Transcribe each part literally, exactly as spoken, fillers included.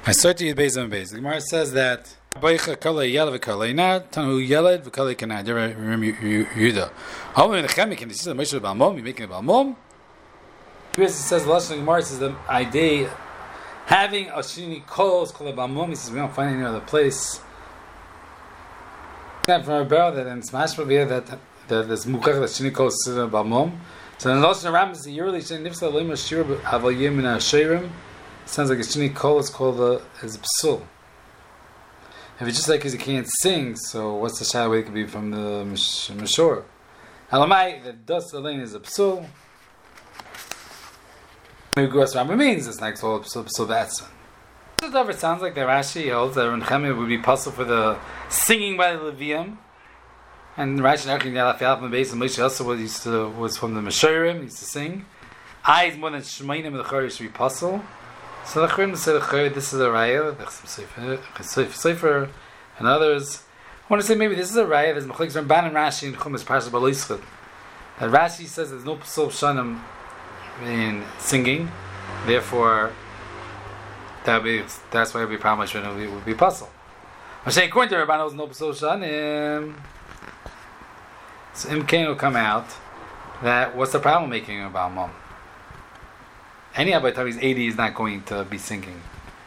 I start to use Beis and Beis. The Gemara says that Boicha Kala Yelad v'Kala Inad Tanu Yelad v'Kala Kanad. Do you remember Yehuda? How many Nechemi can you see the Moshe Balmom? You making a Balmom? Here it says the last Gemara says the idea having a Shini Kolos called a Balmom. He says we don't find any other place. From our barrel that in Smash Pavia that that there's Mukach that Shini Kolos is a Balmom. So in the last Ram is the yearly Shini Nifsa Lema Shir Aval Yim in Asherim. Sounds like a Shini Kol is called a, is Psul. If it's just like because he can't sing, so what's the shadow way it could be from the Mishor? Halamai, the dust Elaine is a Psul. Maybe Gros Rambam means it's not called Psul, Psul Batsa. It sounds like the Rashi holds that Renchemia would be puzzle for the singing by the Levium. And Rashi actually got off the base, and Moshe also was, used to, was from the Mishorim, used to sing. I is more than Shemainim of the Chor should be puzzle. So the Chayim said, this is a raya, the Sefer, and others. I want to say maybe this is a raya. There's Mechalik Ramban and Rashi in Chumash Parashat Balischut. That Rashi says there's no Psul Shanim in singing, therefore that be that's why it would be problem when it would be puzzle. I'm saying according to Rabban, there's no Psul Shanim. So Imkain will come out that what's the problem making about mom? Any by the time he's eighty, he's not going to be singing.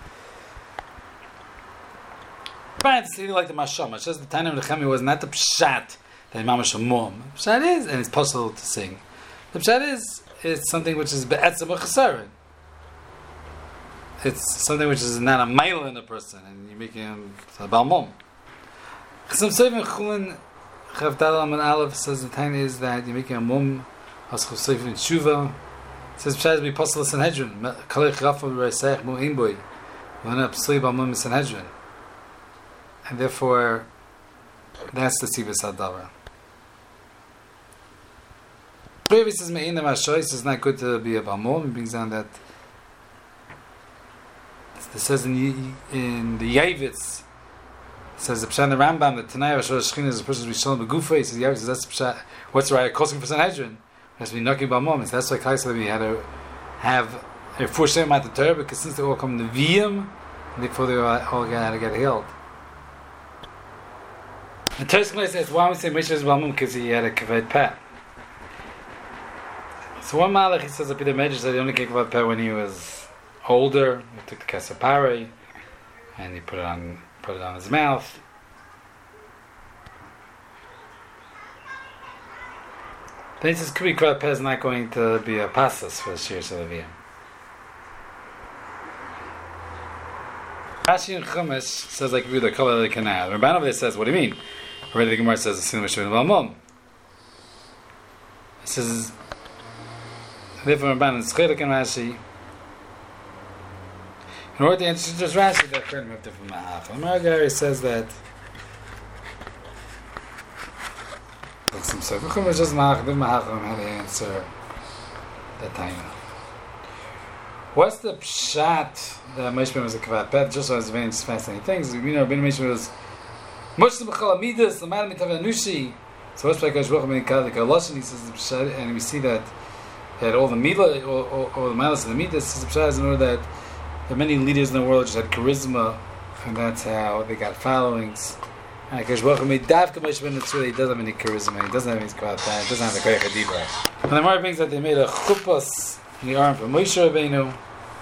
But it's like the Masham. It's just the time of the Chemi was not the Pshat that Mamash Mom. Pshat is, and it's possible to sing. The Pshat is, it's something which is Be'etzem Chasarin. It's something which is not a mile in a person, and you're making him a Balmom. Chasam Seif Chulin Chav Dalam and Aleph says the time is that you're making a Mum, Has Chosef in Tshuva. It says Pshat be possible Sanhedrin. Kalech Rafa Reisech Mu Imboy. Lana Psli Balmum Sanhedrin. And therefore, that's the Sivas Adara. Previous says Me'ina Mashois, it's not good to be a Balmum. He brings down that it says in, in the Yavitz, it says the Pshat in the Rambam, that Tanai Rosh Shechina is a person who's Shalom Begufa. He says Yavitz says that's the Pshat. What's the right? Kosing for Sanhedrin. It has to be knocking Balmum. So that's why Kaisel we had to have a forced amount of Torah, because since they all come to Viyam, therefore they all got to get healed. And Tereskla says, why we say Moshe is Balmum? Because he had a kaved peh. So one Malach, he says that Peter Medrash said he only came kaved peh when he was older. He took the kasapare and he put it on put it on his mouth. Then he says Kubi kaved peh is not going to be a pasas for the Shir Salaviyah. Rashi and Chumash says like the color of the canal. Ramban over there says, what do you mean? Already the Gemara says the sin Mishra Balmum. It says therefore Ramban and Schedek and Rashi. In order to answer just Rashi, they're kind of different ma'af. The Maragari says that like some sort of Chumash just ma'af, the ma'af how to answer that time. What's the pshat that Moshe was a kavod peh? Just as very fascinating things. You know, Ben Moshe was Moshe b'chol amidas, the man mitav anushi. So what's like Hashbach ben Kadik Lashon? He says the pshat, and we see that he had all the milah, all, all, all the milas of the midas. The pshat is in order that there are many leaders in the world just had charisma, and that's how they got followings. And Hashbach ben Davka Moshe ben Tzur, he doesn't have any charisma. He doesn't have any kavod peh. He doesn't have the koyach hadibra. And the Gemara brings that they made a chuppos in the arm from Moshe Rabbeinu.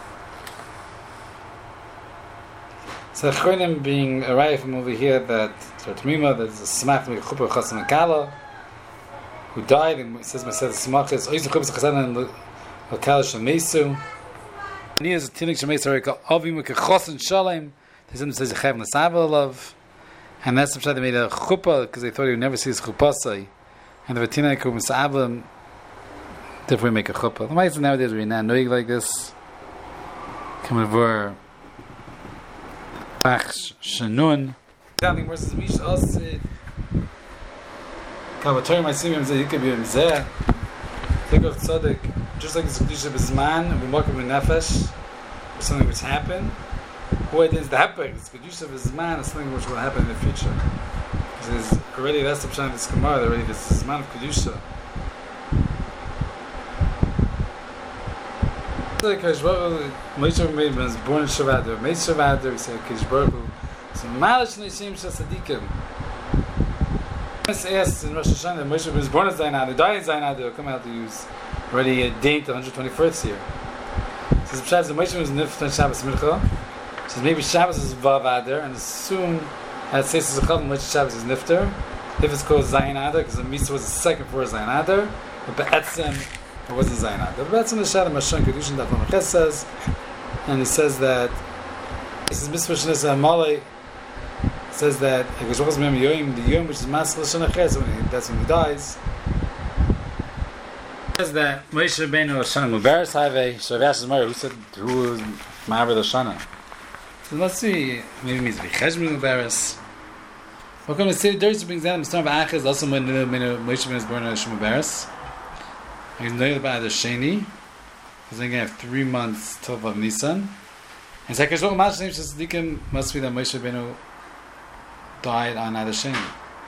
So Chayim being arrived from over here that Tmima, that is a smach from Chuppah Chasam Kala, who died, and it says Masad Smach is Oiz Chuppah Chasam and Kala Shemesu. And he is a Tinik Shemesu Reka Avim Kechosan Shalem. They sometimes say Zechav Nasavel love, and that's the pshat they made a Chuppah because they thought he would never see his Chuppasai, and the Tinik who Nasavel therefore make a Chuppah. The Ma'aser nowadays we're not knowing like this. Come over. Bach Shanun. Telling versus Mish Osid. Kavator my simim ze yikabim ze. Tikov tzaddik. Just like the Kedusha B'Zman, B'Mokim B'Nefesh, or something which happened. Who it is the happening? It's Kedusha B'Zman is something which will happen in the future. Because already that's the pshat of this Gemara. Already this is Zman of Kedusha. Like Kodesh Baruch Hu, Moshe Rabbeinu was born in Shavadar. Moshe Shavadar, we say Kodesh Baruch Hu. So Malish Nishim Shasadikim. This asks in Rosh Hashanah that Moshe was born as Zainad, died as Zainad, they'll come out to use already a date the one hundred twenty-first year. So the Pshat is that Moshe was Nifta Shabbos Mincha. So maybe Shabbos is Vav Adar, and soon as Seis Zechav, Moshe Shabbos is Nifter. If it's called Zayin Adar, because the Mitzvah was the second for Zayin Adar, but Be'etzem, it wasn't Zayin Adar. But Be'etzem the Shad Mashon Kedushin Daf Lamachet says, and he says that this is Mitzvah Shnes Amalei, says that the Yom which is Masal Shana that's when he dies. Says that Moshe Rabbeinu Shana Mubarak Have so Rav Mara who said who was Ma'aver Shana. So let's see, maybe it means V'cheshmi Mubarak. What can we say? Doris brings down the Mishnah of Achaz also when Moshe Rabbeinu was born on Mubarak. He's known by the Sheni. He's going to have three months till of Nisan. And Zakash Baruch Hu name Shasadikim must be that Moshe Rabbeinu died on Adar Sheni.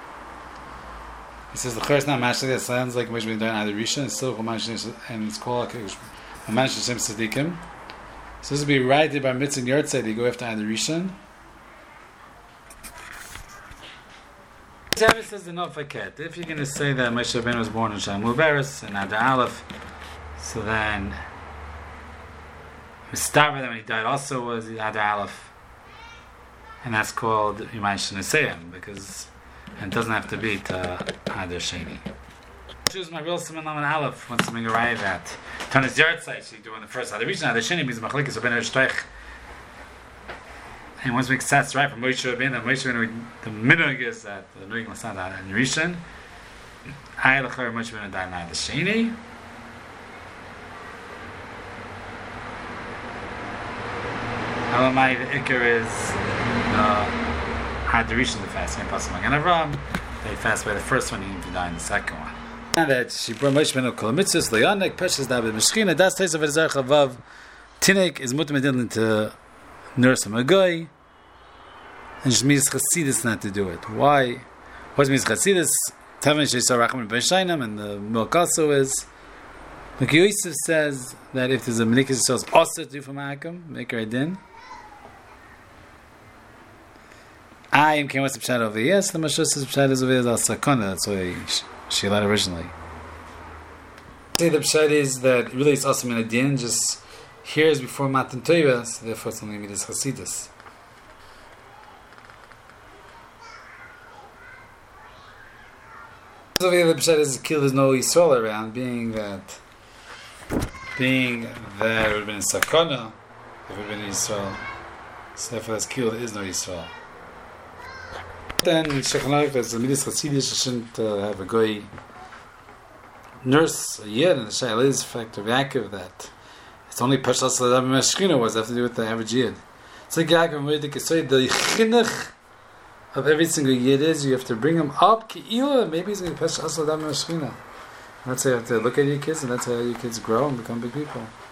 He says the Chorus not Mashalik that sounds like Moshe Rabbeinu died on Adar Rishon. It's still Mashalik and it's called Mashalik Shem Sadikim. So this would be right there by Mitzvah Yortzeit. You go after Adar Rishon. Shabbos says the Nofaket. If you're going to say that Moshe Rabbeinu was born in Shana Mubarak and Adar Aleph, so then Mistaver that when he died also was Adar Aleph. And that's called Yomai Shneseyim, because it doesn't have to be to Adar Sheni. Choose my real Simon Laman Aleph when something arrived at Tanis Yartzeit. She do on the first Adar Rishon. Adar Sheni means Machlekes Rabbeinu Shtoich. And once we make sense right from Moshe Rabbeinu, that Moshe Rabbeinu, the minhag is that the Nuig Masad Adar Rishon. I Lachar Moshe Rabbeinu died on Adar Sheni. Elamai, the Iker is the Adar Rishon, the fast and Pasuk Magen Avraham. They fast by the first one, even if you die in the second one. And that she brought Moshe Rabbeinu Kol Mitzvahs Le'anek Peshes David Meshchina. Das Teis of Ezer Chavav Tinek is Mutamedin to nurse a Magoy. And it means Chasidus not to do it. Why? What means Chasidus? Tavin Sheisar Rachman Ben Shainam, and the milk also is. Like Yosef says that if there's a Menikis Yisrael, it's also to do for Ma'akim, make her a din. I am came with the Pshat over here. Yes, the Mashus says Pshat is over here. That's Sakona. That's why she allowed originally. Say the Pshat is that really it's also in a din, just here is before Matan Torah, so therefore it's only Midas Chasidus. Over here the Pshat is kill there's no Yisrael around, being that being that it would have been in Sakona if it would have been in Yisrael. So therefore that's kill there is no Yisrael. Then Shechanarek, as the Midas Chasidus, shouldn't uh, have a goy nurse a year, and the Shail is factor of Yaakov that it's only Pashas Ladam Meshchina was have to do with the average yid. It's like Yaakov Moedik is say the chinuch of every single yid is you have to bring him up Ki'ila, maybe he's going to Pashas Ladam Meshchina. That's how you have to look at your kids, and that's how your kids grow and become big people.